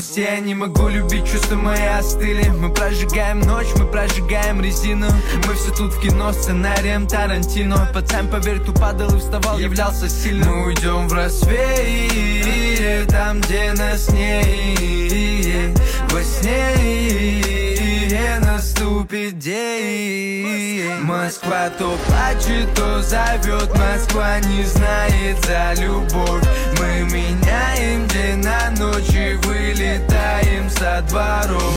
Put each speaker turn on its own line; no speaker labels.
новости, я не могу любить, чувства мои остыли. Мы прожигаем ночь, мы прожигаем резину. Мы все тут в кино, сценарием Тарантино. Пацан, поверь, ту падал и вставал, являлся сильным. Мы уйдем в рассвет, там, где нас не во сне наступит день. Москва то плачет, то зовет. Москва не знает за любовь. Мы меняем день на ночь и вылетаем со дворов.